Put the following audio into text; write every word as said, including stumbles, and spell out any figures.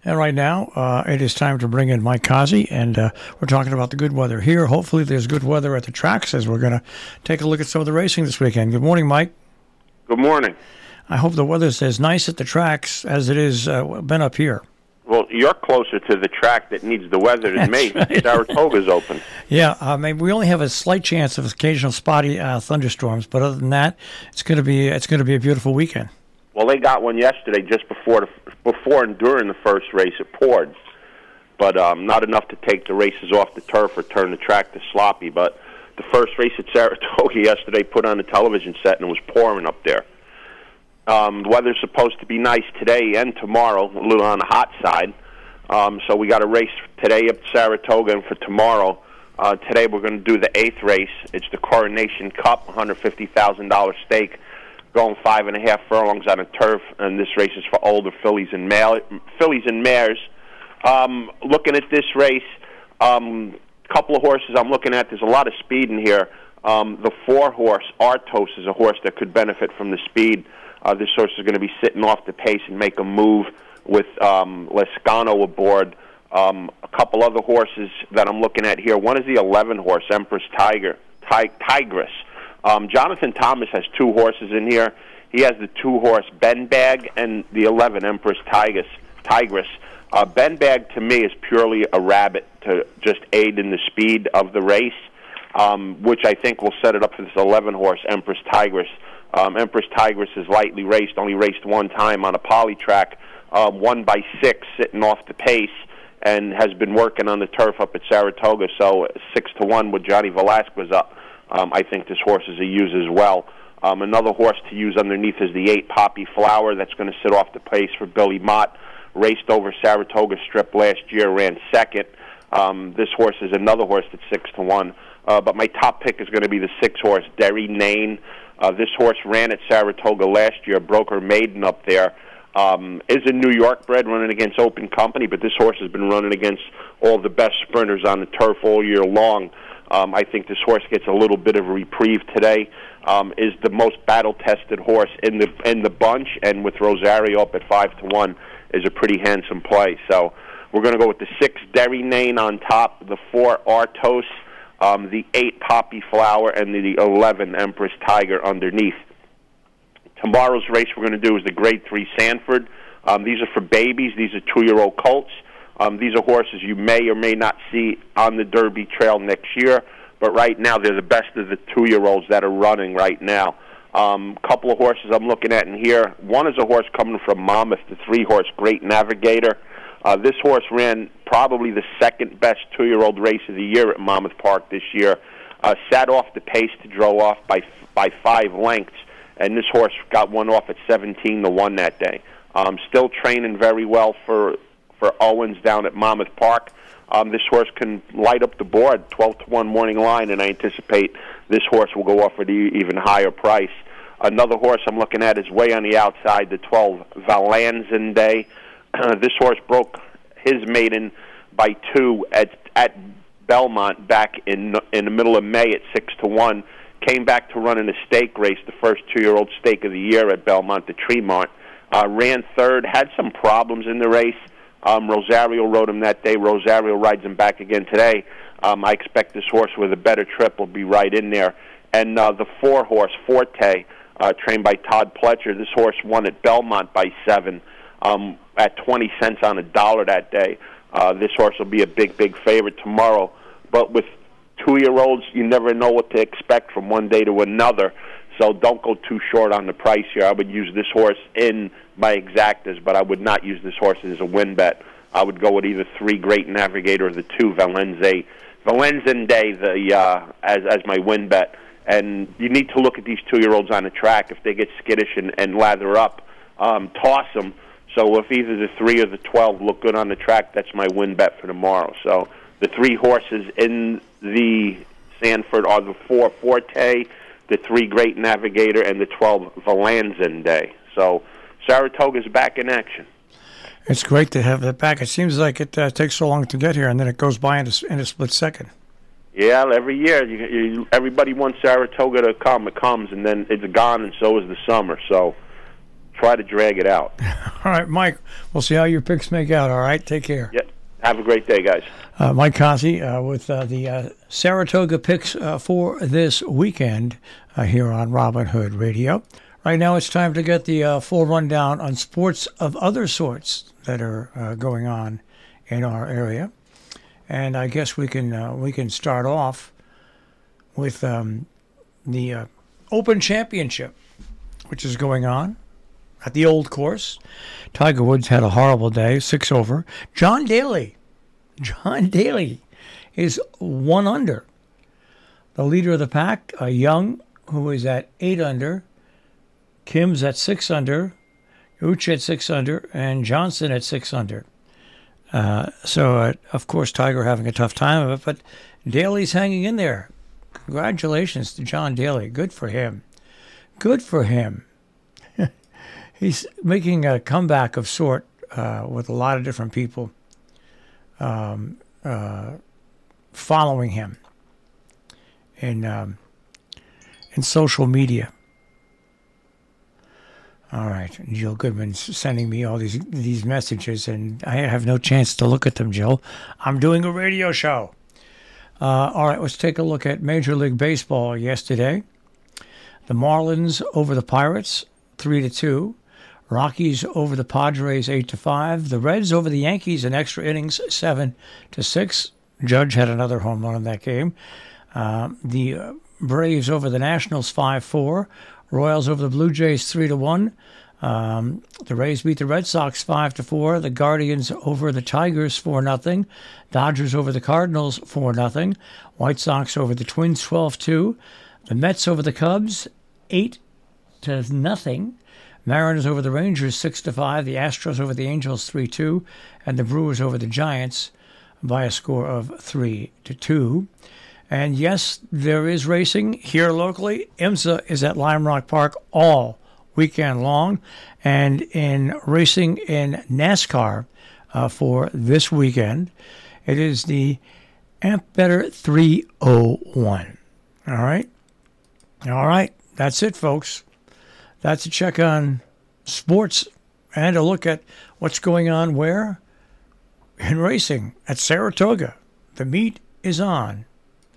And right now, uh, it is time to bring in Mike Kazi, and uh, we're talking about the good weather here. Hopefully, there's good weather at the tracks as we're going to take a look at some of the racing this weekend. Good morning, Mike. Good morning. I hope the weather's as nice at the tracks as it is uh, been up here. Well, you're closer to the track that needs the weather than That's me. right. Saratoga's open. Yeah, uh, maybe we only have a slight chance of occasional spotty uh, thunderstorms, but other than that, it's going to be it's going to be a beautiful weekend. Well, they got one yesterday just before the, before and during the first race. It poured, but um, not enough to take the races off the turf or turn the track to sloppy. But the first race at Saratoga yesterday put on the television set, and it was pouring up there. Um, the weather's supposed to be nice today and tomorrow, a little on the hot side. Um, so we got a race today up at Saratoga, and for tomorrow, uh, today we're going to do the eighth race. It's the Coronation Cup, one hundred fifty thousand dollars stake, going five and a half furlongs on a turf, and this race is for older fillies and male, fillies and mares. Um, looking at this race, a um, couple of horses I'm looking at. There's a lot of speed in here. Um, the four-horse Artos is a horse that could benefit from the speed. Uh, this horse is going to be sitting off the pace and make a move with um, Lescano aboard. Um, a couple other horses that I'm looking at here. One is the eleven-horse Empress Tiger, Ti- Tigress. Um, Jonathan Thomas has two horses in here. He has the two-horse Ben Bag and the eleven Empress Tigress. Tigress. Uh, Ben Bag, to me, is purely a rabbit to just aid in the speed of the race, um, which I think will set it up for this eleven-horse Empress Tigress. Um, Empress Tigress is lightly raced, only raced one time on a poly track, um, won by six, sitting off the pace, and has been working on the turf up at Saratoga. So six to one with Johnny Velasquez up. Um, I think this horse is a use as well. Um, another horse to use underneath is the eight Poppy Flower. That's going to sit off the pace for Billy Mott. Raced over Saratoga Strip last year, ran second. Um, this horse is another horse that's six to one. Uh, but my top pick is going to be the six horse Derry Nain. Uh, this horse ran at Saratoga last year, broke her maiden up there. Um, is a New York bred running against Open Company, but this horse has been running against all the best sprinters on the turf all year long. Um, I think this horse gets a little bit of a reprieve today. Um, is the most battle-tested horse in the in the bunch, and with Rosario up at five to one, is a pretty handsome play. So we're going to go with the six Derry Nain on top, the four Artos, um, the eight Poppy Flower, and the eleven Empress Tiger underneath. Tomorrow's race we're going to do is the Grade three Sanford. Um, these are for babies. These are two-year-old colts. Um, these are horses you may or may not see on the Derby Trail next year, but right now they're the best of the two-year-olds that are running right now. A um, couple of horses I'm looking at in here. One is a horse coming from Monmouth, the three-horse Great Navigator. Uh, this horse ran probably the second-best two-year-old race of the year at Monmouth Park this year. Uh, sat off the pace to draw off by by five lengths, and this horse got one off at seventeen to one that day. Um, still training very well for for Owens down at Monmouth Park. Um, this horse can light up the board, twelve to one morning line, and I anticipate this horse will go off at an even higher price. Another horse I'm looking at is way on the outside, the twelve Valanzende. Uh, this horse broke his maiden by two at at Belmont back in in the middle of May at six to one. Came back to run in a stake race, the first two-year-old stake of the year at Belmont, the Tremont. Uh, ran third, had some problems in the race. Um, Rosario rode him that day. Rosario rides him back again today. Um, I expect this horse with a better trip will be right in there. And uh, the four-horse Forte, uh, trained by Todd Pletcher, this horse won at Belmont by seven um, at twenty cents on a dollar that day. Uh, this horse will be a big, big favorite tomorrow. But with two-year-olds, you never know what to expect from one day to another. So don't go too short on the price here. I would use this horse in my exactas, but I would not use this horse as a win bet. I would go with either three Great Navigator or the two Valenze, Valenzende the uh, as as my win bet. And you need to look at these two-year-olds on the track. If they get skittish and, and lather up, um, toss them. So if either the three or the twelve look good on the track, that's my win bet for tomorrow. So the three horses in the Sanford are the four Forte, the three Great Navigator, and the twelve Valanzende. So Saratoga's back in action. It's great to have that back. It seems like it uh, takes so long to get here, and then it goes by in a, in a split second. Yeah, every year you, you, everybody wants Saratoga to come. It comes, and then it's gone, and so is the summer. So try to drag it out. All right, Mike, we'll see how your picks make out. All right, take care. Yeah. Have a great day, guys. Uh, Mike Cossey uh, with uh, the uh, Saratoga picks uh, for this weekend uh, here on Robin Hood Radio. Right now it's time to get the uh, full rundown on sports of other sorts that are uh, going on in our area. And I guess we can uh, we can start off with um, the uh, Open Championship, which is going on at the old course. Tiger Woods had a horrible day, six over. John Daly, John Daly is one under. The leader of the pack, uh, Young, who is at eight under. Kim's at six under. Uch at six under. And Johnson at six under. Uh, so, uh, of course, Tiger having a tough time of it, but Daly's hanging in there. Congratulations to John Daly. Good for him. Good for him. He's making a comeback of sort uh, with a lot of different people um, uh, following him in um, in social media. All right, Jill Goodman's sending me all these these messages, and I have no chance to look at them, Jill. I'm doing a radio show. Uh, all right, let's take a look at Major League Baseball yesterday. The Marlins over the Pirates, three to two. Rockies over the Padres, eight to five. The Reds over the Yankees in extra innings, seven to six. Judge had another home run in that game. Uh, the uh, Braves over the Nationals, five four. Royals over the Blue Jays, three to one. Um, the Rays beat the Red Sox, five to four. The Guardians over the Tigers, four nothing. Dodgers over the Cardinals, four nothing. White Sox over the Twins, twelve two. The Mets over the Cubs, eight to nothing. Mariners over the Rangers, six to five. The Astros over the Angels, three two. And the Brewers over the Giants by a score of three to two. And yes, there is racing here locally. IMSA is at Lime Rock Park all weekend long. And in racing in NASCAR uh, for this weekend, it is the Amp Better three oh one. All right? All right. That's it, folks. That's a check on sports and a look at what's going on where? In racing at Saratoga. The meet is on.